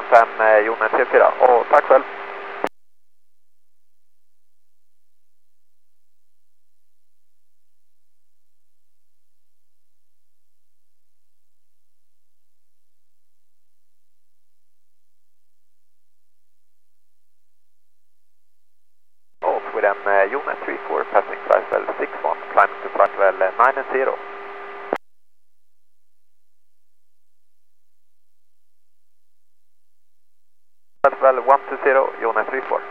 5 Jon 34 och tack själv. With an Jon 34 passing flight level 61, climbing to flight level 90. Flight level 120, Jon 34.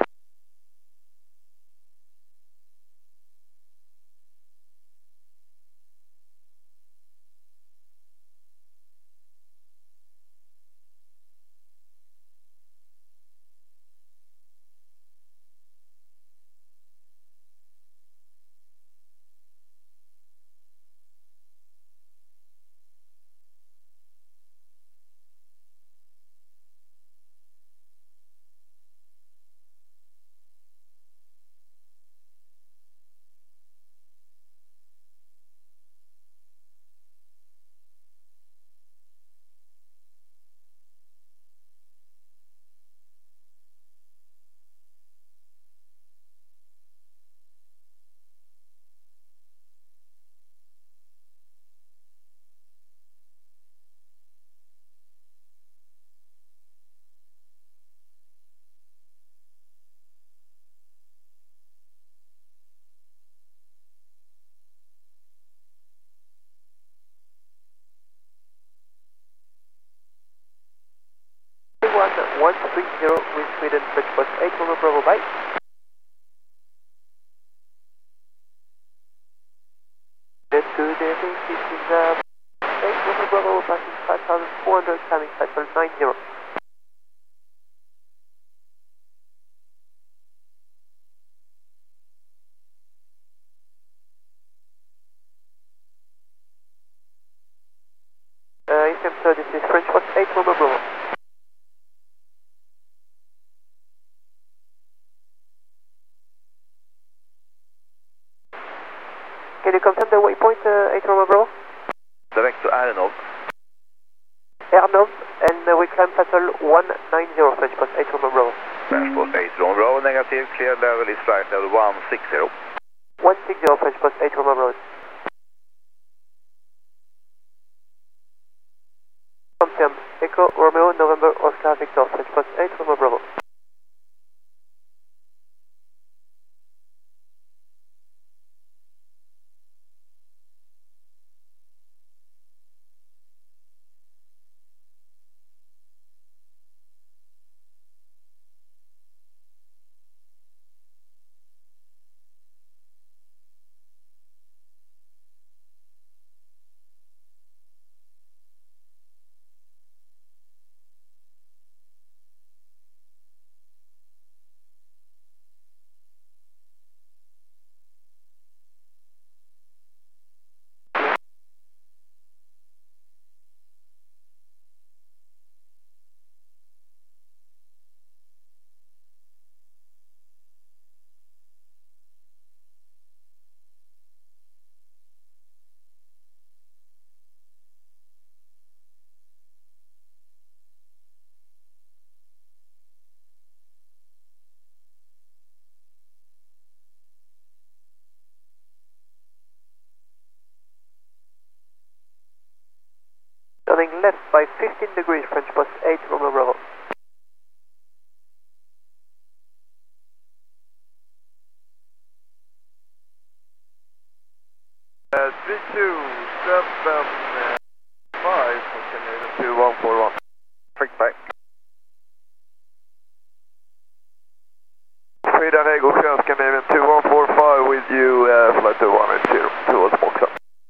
One 130 with Sweden, French bus 8 Lima Bravo, bye. That's good, this is 8 Lima Bravo, passing 5,400, coming cycle 90. FM, this is French bus 8 Lima Bravo. Can you confirm the waypoint, 8 Lima Bravo? Direct to Arnov. Arnov, and we climb shuttle 190, French bus 8 Lima Bravo. French bus 8 Lima Bravo, negative, clear level is flight level 160. 160, French bus 8 Lima Bravo. Confirm, Echo Romeo November Oscar Victor, French bus 8 Lima Bravo. Turning left by 15 degrees, French bus 8 Lima Bravo. Uh, 327 5, Scandinavian 2141. Perfect, bye. Frida Rego, Scandinavian 2145 with you, flight to 180 towards Moxa.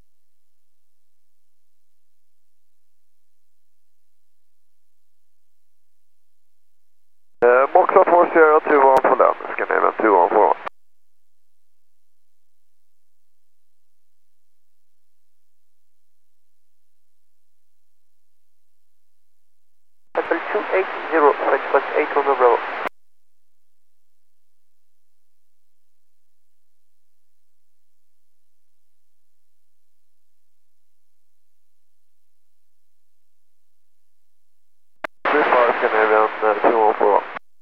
Moxa 4021 for land, Scandinavian 2141. Shuttle 280, French bus 8 Lima Bravo. Scandinavian 2141.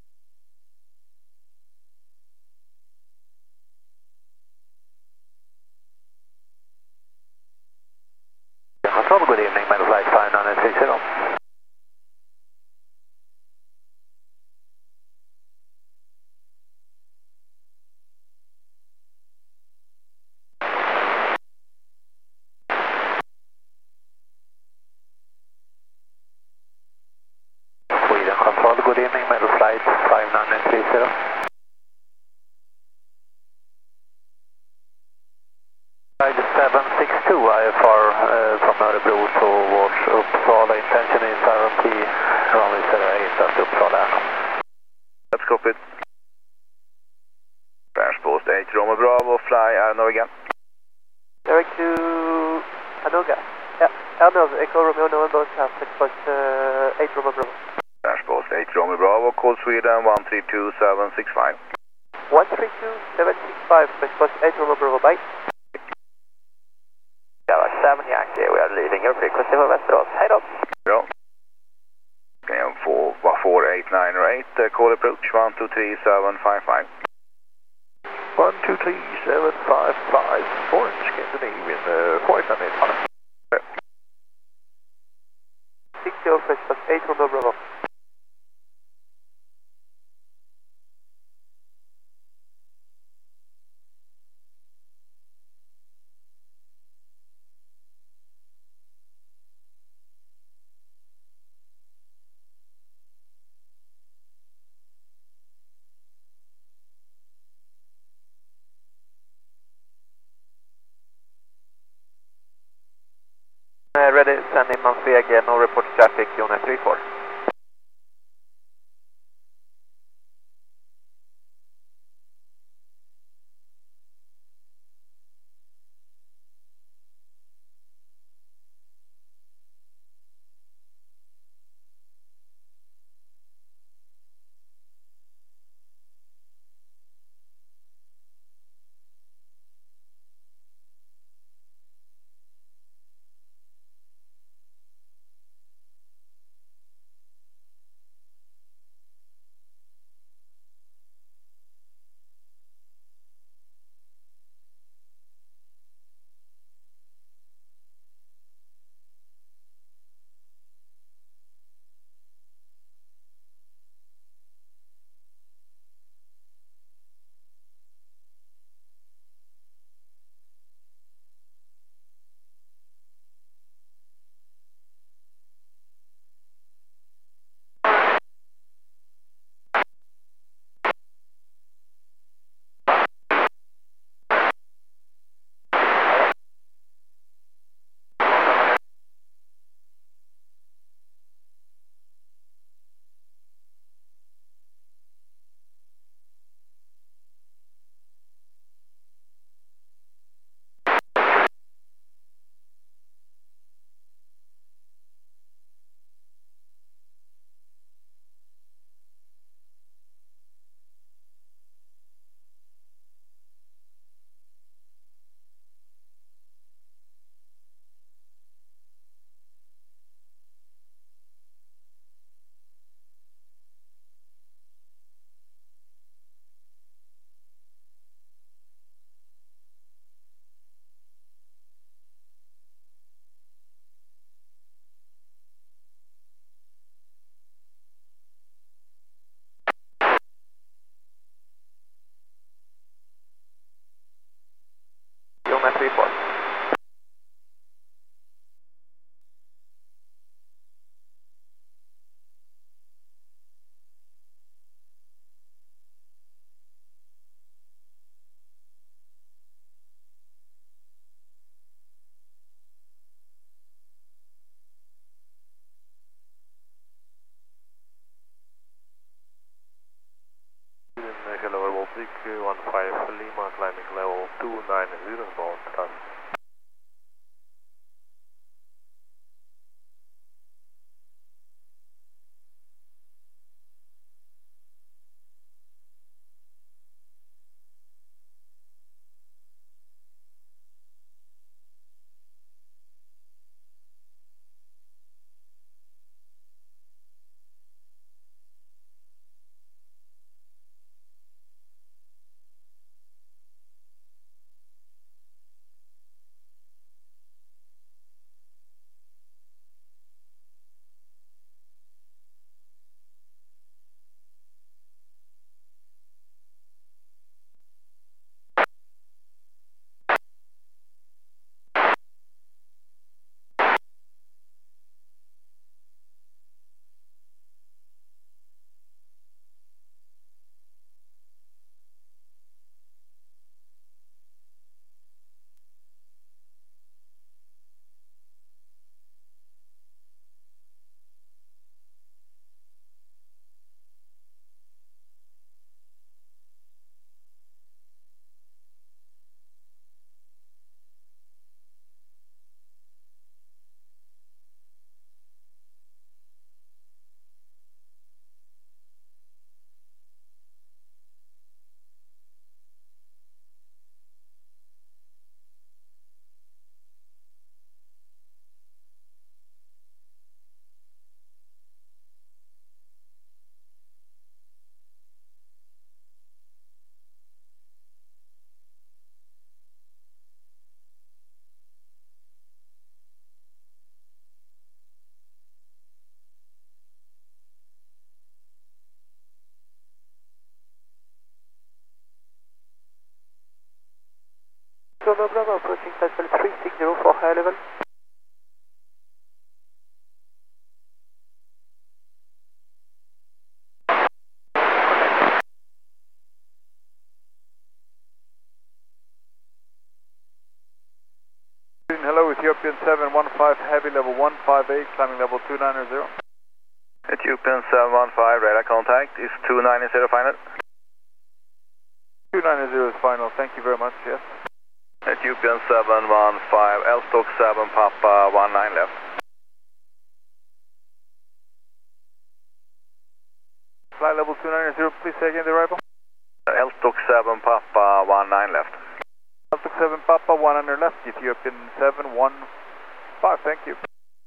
Control, good evening, Meadow Flight 5930. Sweden Control, good evening, Meadow Flight 5930. Ride 762 IFR from Örebro towards Uppsala. Intention is RMP runway 08 at Uppsala. That's copied. Transport 8 Romeo Bravo, fly Arno again. Direct to Anoga. Yeah, Arno, Echo Romeo November, traffic, but 8 Romeo Bravo. Transport 8 Romeo Bravo, call Sweden 132765. 132765, response 8 Romeo Bravo, bye. Tower 7 Yankee, we are leaving your frequency for Västerås. Hej då! Ja. Kan jag få 48908, call approach 123755. 123755, Orange Scandinavian, flight 98. 60 of response 8 Romeo Bravo. Ready, send in on VG, no report traffic, unit 34. Unit 34. Hello, Baltic 15 Lima, climbing level 290, bound traffic. 715 heavy level 158, climbing level 290. Ethiopian 715, radar contact is 290 final. 290 is final, thank you very much, yes. Ethiopian 715, L-Stock 7 Papa 19 left. Flight level 290, please say again the arrival. L-Stock 7 Papa 19 left. L-Stock 7 Papa 100 left, Ethiopian 715, thank you.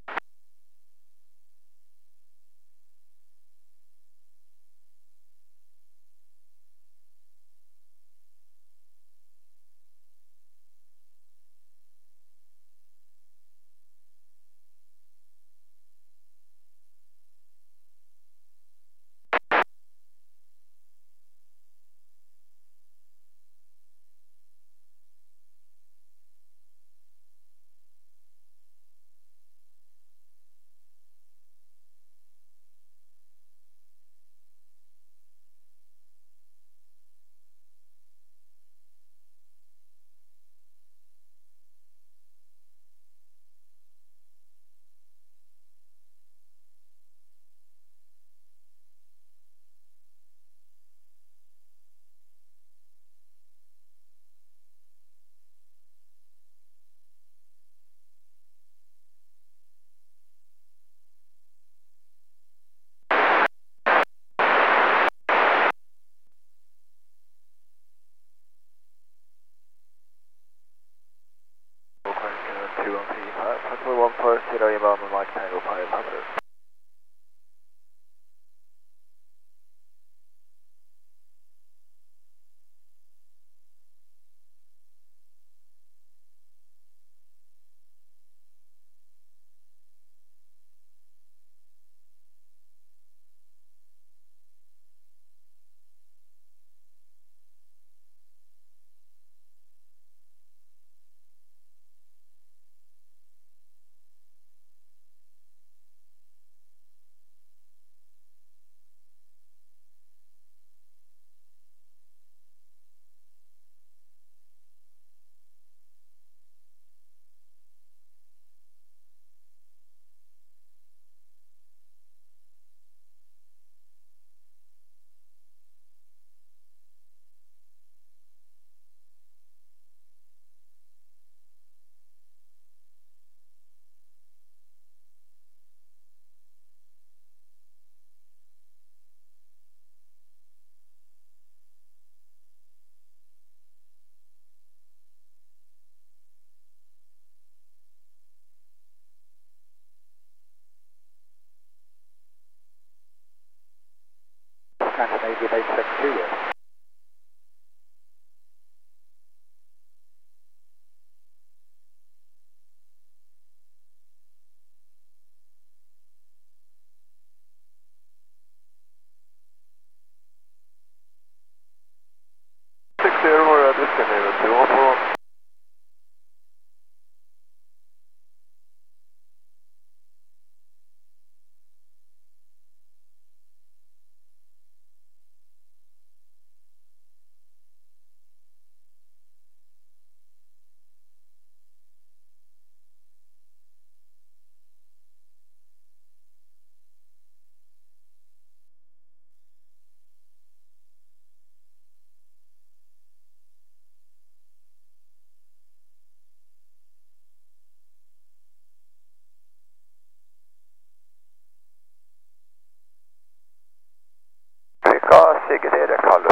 Sigrid Karlsson,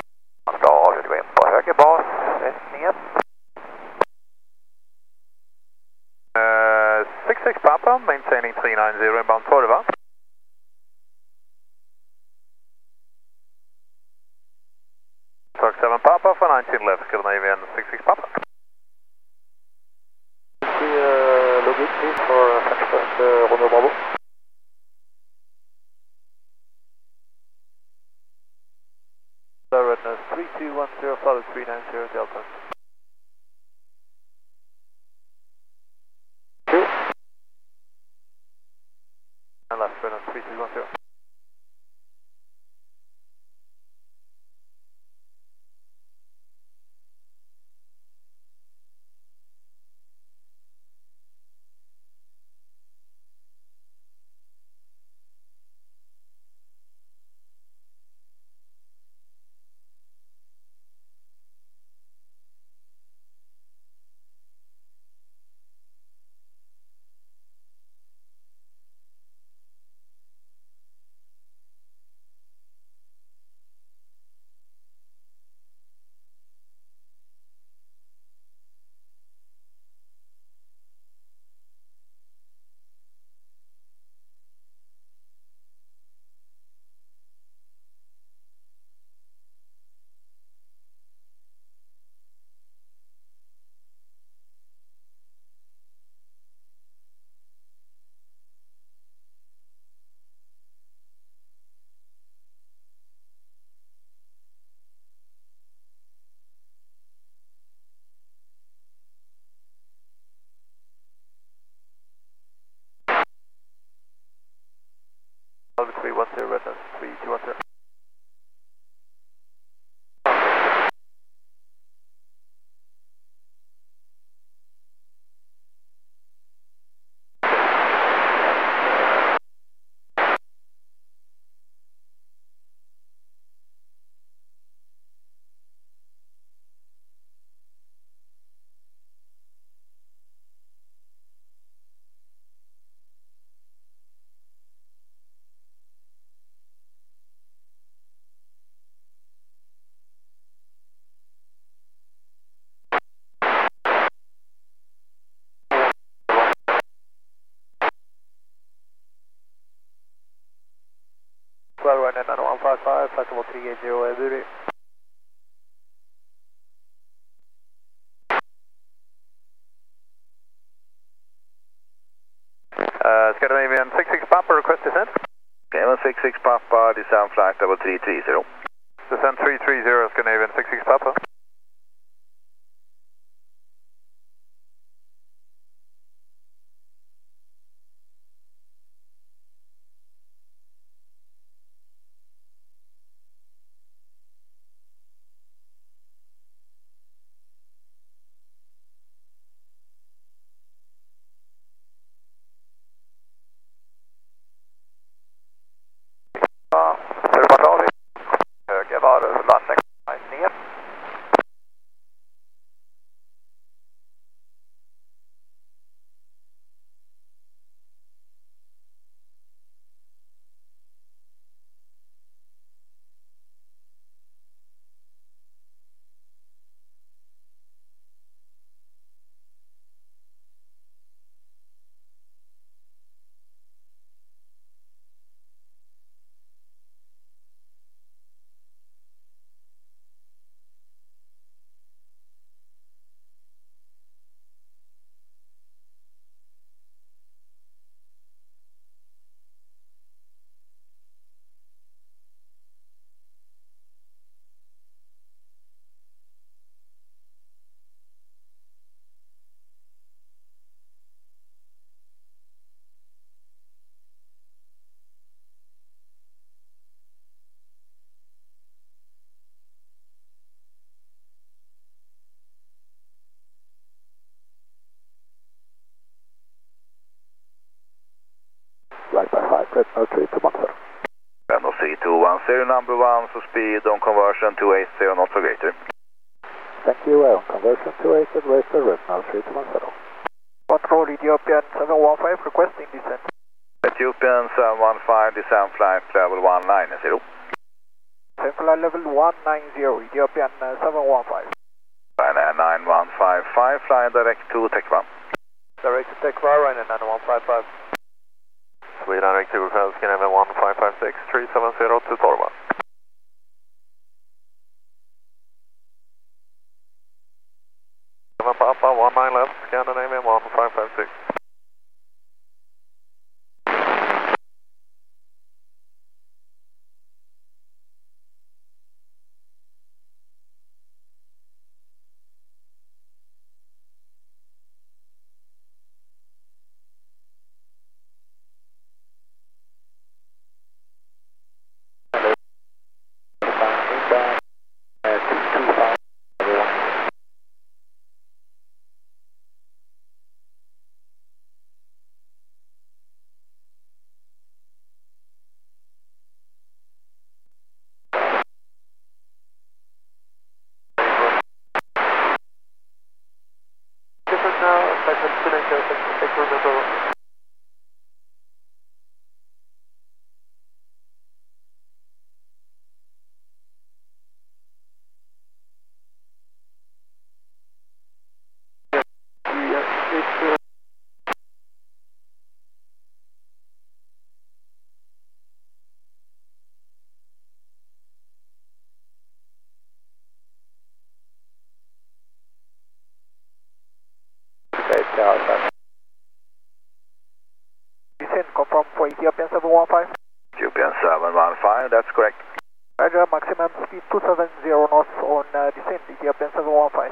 du är på höger bas, rättningen. 66 Papa, maintaining 390 inbound 12 va? Truck 7 Papa for 19 left, Scandinavian 66 Papa. Login please for Frankfurt, Romeo Bravo. Redness 3210, follow 390 Delta. And left, Redness 3210. level 310, redness 3210. Well, right now, 155, flight level 380, Buri. Scandinavian 66 Papa, request descent. Scandinavian 66 Papa, descend flight level 330. Descent 330, Scandinavian 66 Papa. Höga varor, landning, ner. Right by 5, red no 3 to 10. Bravo C210, number 1, so speed on conversion 280, not so greater. Thank you, on conversion 280, greater, red no 3 to 10. Control Ethiopian 715, requesting descent. Ethiopian 715, descend flight level 190. Flight level 190, Ethiopian 715. Ryanair 9155, flying direct to Tech 1. Direct to Tech 1, Ryanair 9155. Sweden direct to Scandinavian 1556, 370 to Torva. Papa 19 left, Scandinavian 1556. Descent confirm for Ethiopian 715. Ethiopian 715, that's correct. Roger, maximum speed 270 knots on descent, Ethiopian 715.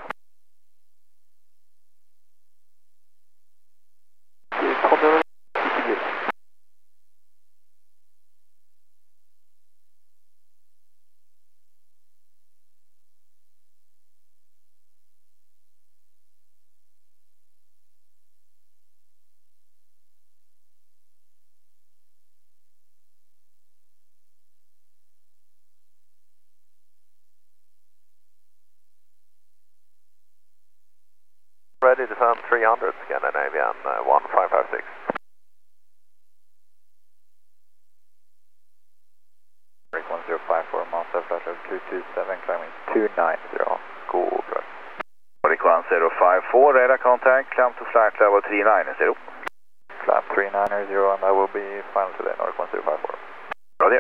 ready to send 300 Scandinavian 1556. Nordic 1054, master flight level 227, climbing 290, Cobra. Nordic 1054, radar contact, climb to flight level 390. Climb 390 and that will be final today, Nordic 1054. Roger.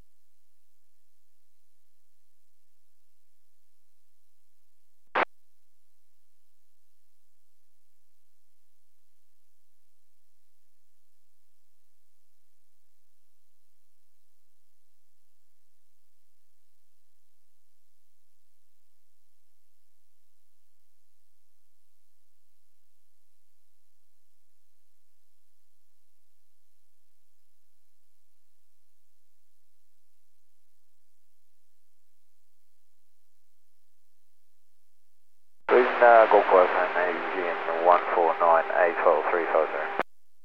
Go for us and AGN 1498430.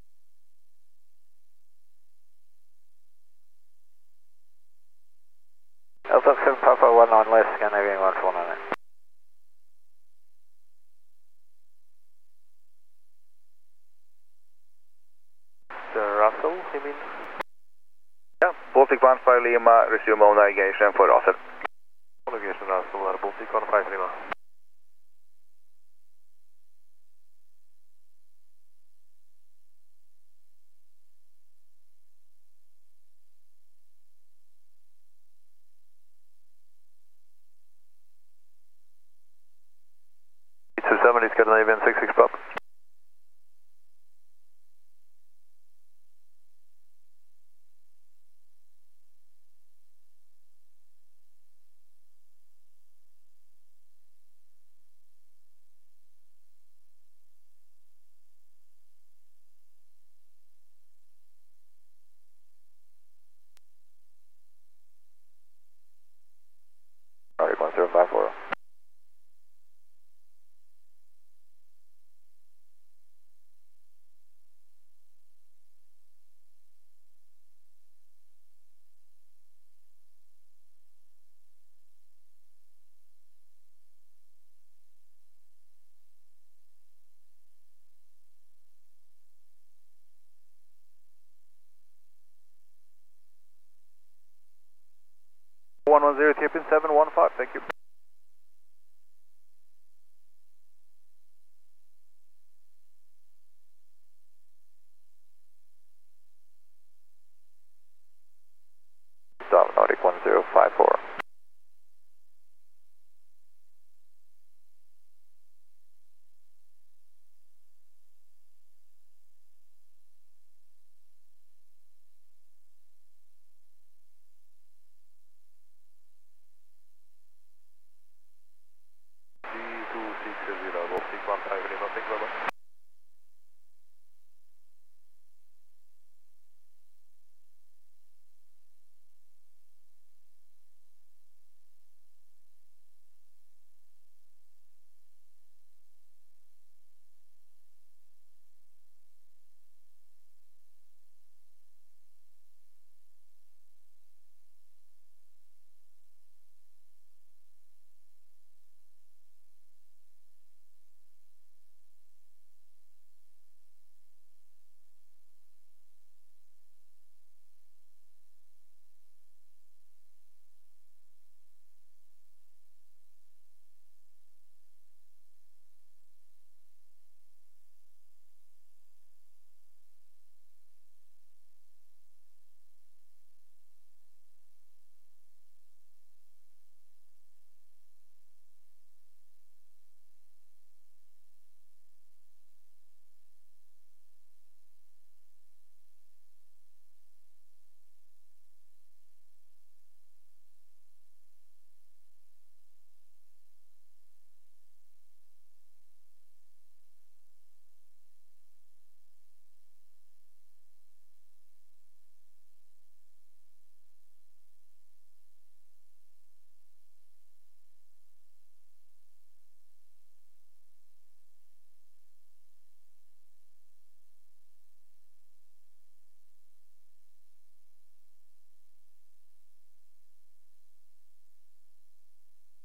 LTF 7 Papa 19 less, Scandinavian 1498. Russell, you mean? Yeah, Baltic 15 Lima, resume all navigation for Russell. Navigation Russell, Baltic 15 Lima. Scandinavian 66 Pop. Nordic 1054. Tapin 715, thank you. Stop, Nordic 1054.